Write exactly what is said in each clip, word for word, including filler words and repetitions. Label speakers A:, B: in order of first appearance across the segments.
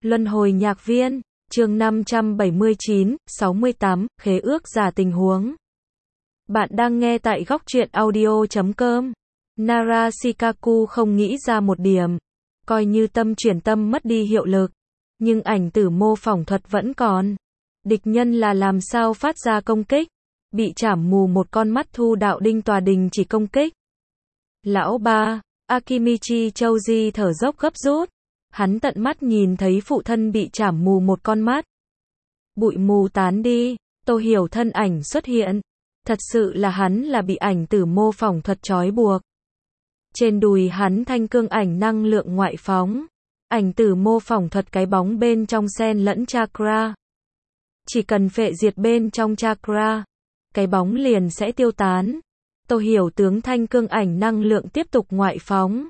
A: Luân hồi nhạc viên, chương năm trăm bảy mươi chín, sáu mươi tám, khế ước giả tình huống. Bạn đang nghe tại góc truyện audio chấm com. Nara Shikaku không nghĩ ra một điểm. Coi như tâm chuyển tâm mất đi hiệu lực. Nhưng ảnh tử mô phỏng thuật vẫn còn. Địch nhân là làm sao phát ra công kích. Bị chảm mù một con mắt Thu Đạo Đinh tòa đình chỉ công kích. Lão ba, Akimichi Chouji thở dốc gấp rút. Hắn tận mắt nhìn thấy phụ thân bị chảm mù một con mắt. Bụi mù tán đi, Tô Hiểu thân ảnh xuất hiện. Thật sự là hắn là bị ảnh tử mô phỏng thuật trói buộc. Trên đùi hắn thanh cương ảnh năng lượng ngoại phóng. Ảnh tử mô phỏng thuật cái bóng bên trong xen lẫn chakra. Chỉ cần phệ diệt bên trong chakra, cái bóng liền sẽ tiêu tán. Tô Hiểu tướng thanh cương ảnh năng lượng tiếp tục ngoại phóng.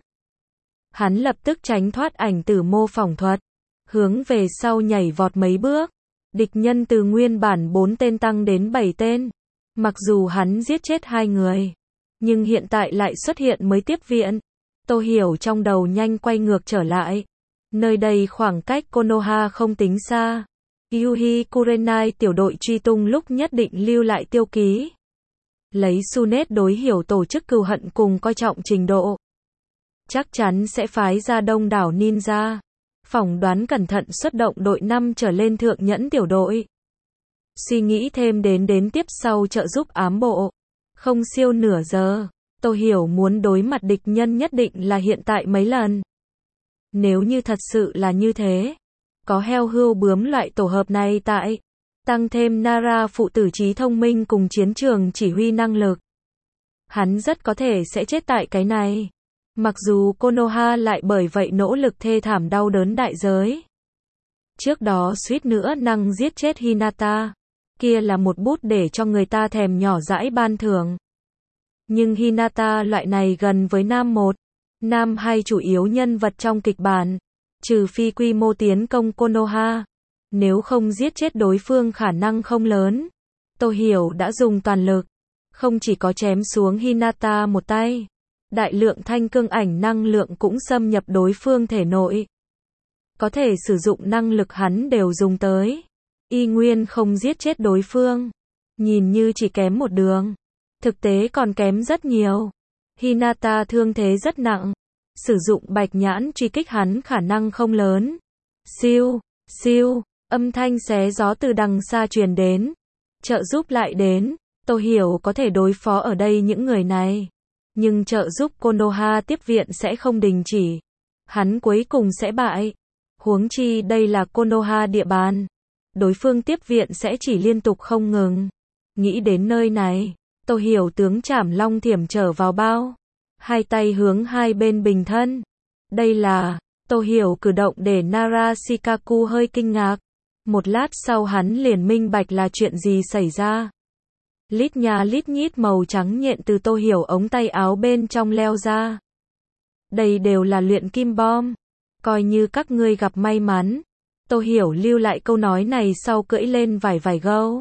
A: Hắn lập tức tránh thoát ảnh tử mô phỏng thuật, hướng về sau nhảy vọt mấy bước. Địch nhân từ nguyên bản bốn tên tăng đến bảy tên. Mặc dù hắn giết chết hai người, nhưng hiện tại lại xuất hiện mới tiếp viện. Tô Hiểu trong đầu nhanh quay ngược trở lại. Nơi đây khoảng cách Konoha không tính xa. Yuhi Kurenai tiểu đội truy tung lúc nhất định lưu lại tiêu ký. Lấy Sunet đối Hiểu tổ chức cừu hận cùng coi trọng trình độ. Chắc chắn sẽ phái ra đông đảo ninja. Phỏng đoán cẩn thận xuất động đội năm trở lên thượng nhẫn tiểu đội. Suy nghĩ thêm đến đến tiếp sau trợ giúp ám bộ. Không siêu nửa giờ. Tô Hiểu muốn đối mặt địch nhân nhất định là hiện tại mấy lần. Nếu như thật sự là như thế. Có heo hươu bướm loại tổ hợp này tại. Tăng thêm Nara phụ tử trí thông minh cùng chiến trường chỉ huy năng lực. Hắn rất có thể sẽ chết tại cái này. Mặc dù Konoha lại bởi vậy nỗ lực thê thảm đau đớn đại giới. Trước đó suýt nữa năng giết chết Hinata. Kia là một bút để cho người ta thèm nhỏ dãi ban thưởng. Nhưng Hinata loại này gần với nam một, nam hai chủ yếu nhân vật trong kịch bản. Trừ phi quy mô tiến công Konoha. Nếu không giết chết đối phương khả năng không lớn. Tô Hiểu đã dùng toàn lực. Không chỉ có chém xuống Hinata một tay. Đại lượng thanh cương ảnh năng lượng cũng xâm nhập đối phương thể nội. Có thể sử dụng năng lực hắn đều dùng tới. Y nguyên không giết chết đối phương. Nhìn như chỉ kém một đường. Thực tế còn kém rất nhiều. Hinata thương thế rất nặng. Sử dụng bạch nhãn truy kích hắn khả năng không lớn. Siêu, siêu, âm thanh xé gió từ đằng xa truyền đến. Trợ giúp lại đến. Tô Hiểu có thể đối phó ở đây những người này. Nhưng trợ giúp Konoha tiếp viện sẽ không đình chỉ. Hắn cuối cùng sẽ bại. Huống chi đây là Konoha địa bàn. Đối phương tiếp viện sẽ chỉ liên tục không ngừng. Nghĩ đến nơi này, Tô Hiểu tướng Trảm Long Thiểm trở vào bao. Hai tay hướng hai bên bình thân. Đây là, Tô Hiểu cử động để Nara Shikaku hơi kinh ngạc. Một lát sau hắn liền minh bạch là chuyện gì xảy ra. Lít nhà lít nhít màu trắng nhện từ Tô Hiểu ống tay áo bên trong leo ra. Đây đều là luyện kim bom. Coi như các ngươi gặp may mắn. Tô Hiểu lưu lại câu nói này sau cưỡi lên vài vài gâu.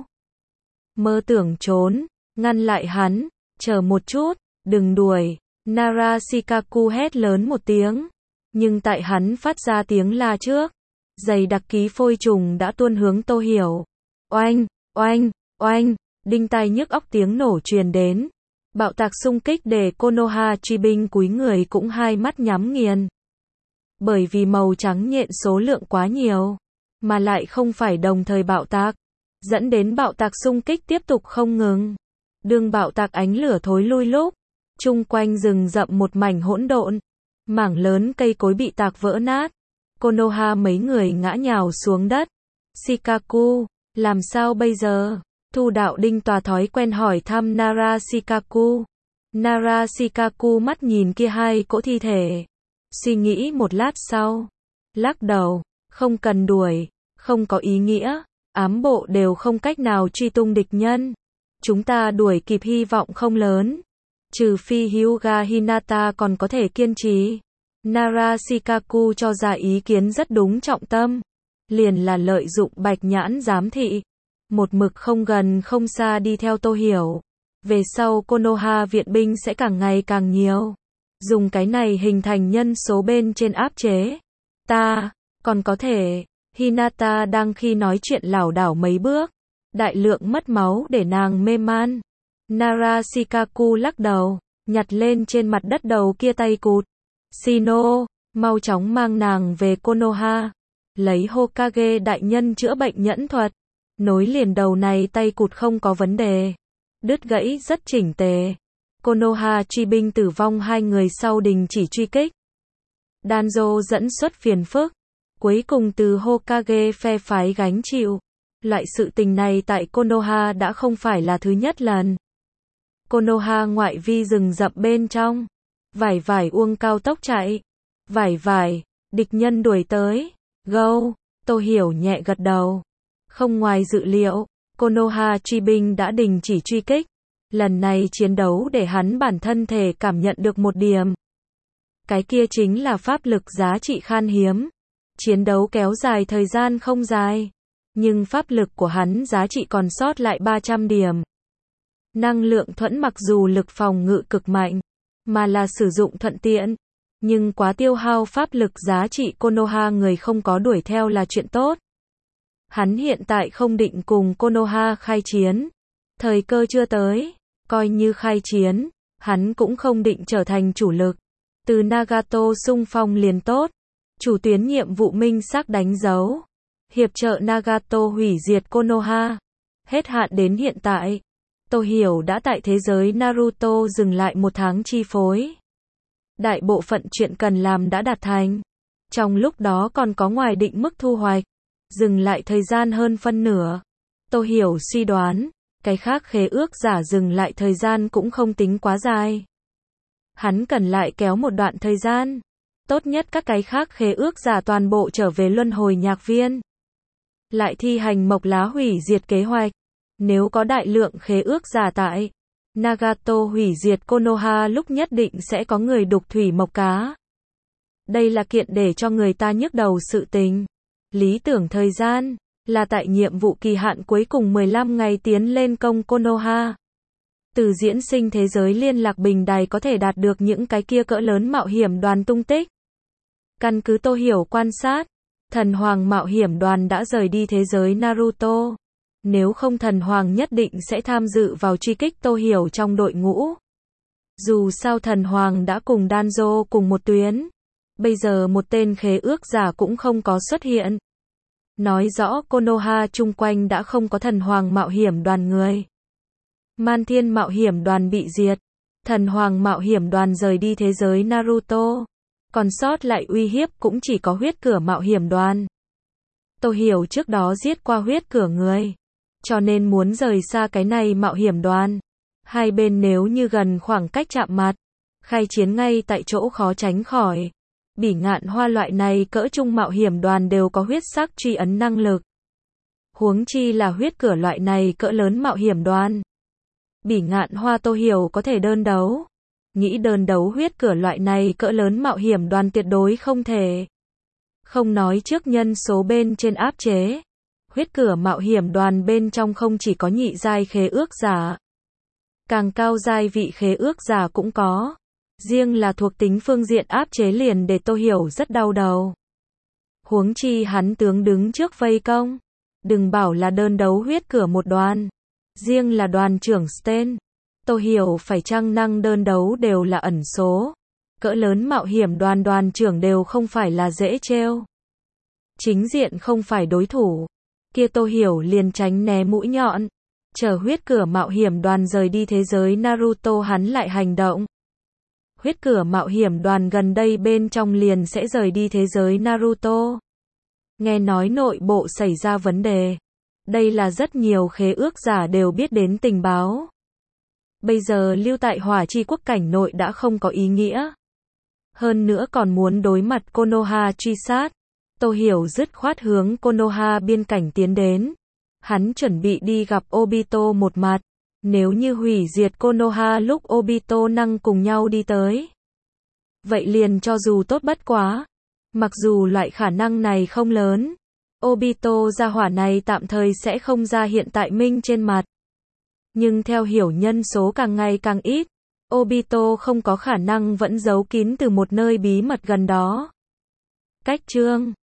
A: Mơ tưởng trốn, ngăn lại hắn, chờ một chút, đừng đuổi. Nara Shikaku hét lớn một tiếng. Nhưng tại hắn phát ra tiếng la trước. Dày đặc ký phôi trùng đã tuôn hướng Tô Hiểu. Oanh, oanh, oanh. Đinh tai nhức óc tiếng nổ truyền đến. Bạo tạc xung kích để Konoha truy binh cúi người cũng hai mắt nhắm nghiền. Bởi vì màu trắng nhện số lượng quá nhiều. Mà lại không phải đồng thời bạo tạc. Dẫn đến bạo tạc xung kích tiếp tục không ngừng. Đường bạo tạc ánh lửa thối lui lúc. Chung quanh rừng rậm một mảnh hỗn độn. Mảng lớn cây cối bị tạc vỡ nát. Konoha mấy người ngã nhào xuống đất. Shikaku, làm sao bây giờ? Thu Đạo Đinh tòa thói quen hỏi thăm Nara Shikaku. Nara Shikaku mắt nhìn kia hai cỗ thi thể. Suy nghĩ một lát sau. Lắc đầu. Không cần đuổi. Không có ý nghĩa. Ám bộ đều không cách nào truy tung địch nhân. Chúng ta đuổi kịp hy vọng không lớn. Trừ phi Hyuga Hinata còn có thể kiên trì. Nara Shikaku cho ra ý kiến rất đúng trọng tâm. Liền là lợi dụng bạch nhãn giám thị. Một mực không gần không xa đi theo Tô Hiểu. Về sau Konoha viện binh sẽ càng ngày càng nhiều. Dùng cái này hình thành nhân số bên trên áp chế. Ta, còn có thể, Hinata đang khi nói chuyện lảo đảo mấy bước. Đại lượng mất máu để nàng mê man. Narashikaku lắc đầu, nhặt lên trên mặt đất đầu kia tay cụt. Shino, mau chóng mang nàng về Konoha. Lấy Hokage đại nhân chữa bệnh nhẫn thuật. Nối liền đầu này tay cụt không có vấn đề. Đứt gãy rất chỉnh tề. Konoha truy binh tử vong hai người sau đình chỉ truy kích. Danzo dẫn xuất phiền phức. Cuối cùng từ Hokage phe phái gánh chịu. Loại sự tình này tại Konoha đã không phải là thứ nhất lần. Konoha ngoại vi rừng rậm bên trong. Vải vải uông cao tốc chạy. Vải vải, địch nhân đuổi tới. Go, Tô Hiểu nhẹ gật đầu. Không ngoài dự liệu, Konoha truy binh đã đình chỉ truy kích. Lần này chiến đấu để hắn bản thân thể cảm nhận được một điểm. Cái kia chính là pháp lực giá trị khan hiếm. Chiến đấu kéo dài thời gian không dài. Nhưng pháp lực của hắn giá trị còn sót lại ba trăm điểm. Năng lượng thuẫn mặc dù lực phòng ngự cực mạnh, mà là sử dụng thuận tiện. Nhưng quá tiêu hao pháp lực giá trị Konoha người không có đuổi theo là chuyện tốt. Hắn hiện tại không định cùng Konoha khai chiến. Thời cơ chưa tới, coi như khai chiến, hắn cũng không định trở thành chủ lực. Từ Nagato xung phong liền tốt. Chủ tuyến nhiệm vụ minh xác đánh dấu. Hiệp trợ Nagato hủy diệt Konoha. Hết hạn đến hiện tại. Tô Hiểu đã tại thế giới Naruto dừng lại một tháng chi phối. Đại bộ phận chuyện cần làm đã đạt thành. Trong lúc đó còn có ngoài định mức thu hoạch. Dừng lại thời gian hơn phân nửa. Tô Hiểu suy đoán, cái khác khế ước giả dừng lại thời gian cũng không tính quá dài. Hắn cần lại kéo một đoạn thời gian. Tốt nhất các cái khác khế ước giả toàn bộ trở về luân hồi nhạc viên. Lại thi hành mộc lá hủy diệt kế hoạch. Nếu có đại lượng khế ước giả tại Nagato hủy diệt Konoha lúc nhất định sẽ có người đục thủy mộc cá. Đây là kiện để cho người ta nhức đầu sự tình. Lý tưởng thời gian là tại nhiệm vụ kỳ hạn cuối cùng mười lăm ngày tiến lên công Konoha. Từ diễn sinh thế giới liên lạc bình đài có thể đạt được những cái kia cỡ lớn mạo hiểm đoàn tung tích. Căn cứ Tô Hiểu quan sát, thần hoàng mạo hiểm đoàn đã rời đi thế giới Naruto. Nếu không thần hoàng nhất định sẽ tham dự vào truy kích Tô Hiểu trong đội ngũ. Dù sao thần hoàng đã cùng Danzo cùng một tuyến. Bây giờ một tên khế ước giả cũng không có xuất hiện. Nói rõ Konoha chung quanh đã không có thần hoàng mạo hiểm đoàn người. Man Thiên mạo hiểm đoàn bị diệt. Thần hoàng mạo hiểm đoàn rời đi thế giới Naruto. Còn sót lại uy hiếp cũng chỉ có huyết cửa mạo hiểm đoàn. Tô Hiểu trước đó giết qua huyết cửa người. Cho nên muốn rời xa cái này mạo hiểm đoàn. Hai bên nếu như gần khoảng cách chạm mặt. Khai chiến ngay tại chỗ khó tránh khỏi. Bỉ Ngạn Hoa loại này cỡ trung mạo hiểm đoàn đều có huyết sắc truy ấn năng lực. Huống chi là huyết cửa loại này cỡ lớn mạo hiểm đoàn. Bỉ Ngạn Hoa Tô Hiểu có thể đơn đấu. Nghĩ đơn đấu huyết cửa loại này cỡ lớn mạo hiểm đoàn tuyệt đối không thể. Không nói trước nhân số bên trên áp chế. Huyết cửa mạo hiểm đoàn bên trong không chỉ có nhị giai khế ước giả. Càng cao giai vị khế ước giả cũng có. Riêng là thuộc tính phương diện áp chế liền để Tô Hiểu rất đau đầu. Huống chi hắn tướng đứng trước vây công. Đừng bảo là đơn đấu huyết cửa một đoàn. Riêng là đoàn trưởng Sten. Tô Hiểu phải chăng năng đơn đấu đều là ẩn số. Cỡ lớn mạo hiểm đoàn đoàn trưởng đều không phải là dễ trêu. Chính diện không phải đối thủ. Kia Tô Hiểu liền tránh né mũi nhọn. Chờ huyết cửa mạo hiểm đoàn rời đi thế giới Naruto hắn lại hành động. Huyết cửa mạo hiểm đoàn gần đây bên trong liền sẽ rời đi thế giới Naruto. Nghe nói nội bộ xảy ra vấn đề. Đây là rất nhiều khế ước giả đều biết đến tình báo. Bây giờ lưu tại Hỏa Chi quốc cảnh nội đã không có ý nghĩa. Hơn nữa còn muốn đối mặt Konoha truy sát. Tô Hiểu dứt khoát hướng Konoha biên cảnh tiến đến. Hắn chuẩn bị đi gặp Obito một mặt. Nếu như hủy diệt Konoha lúc Obito năng cùng nhau đi tới. Vậy liền cho dù tốt bất quá. Mặc dù loại khả năng này không lớn. Obito gia hỏa này tạm thời sẽ không ra hiện tại Minh trên mặt. Nhưng theo hiểu nhân số càng ngày càng ít. Obito không có khả năng vẫn giấu kín từ một nơi bí mật gần đó. Cách chương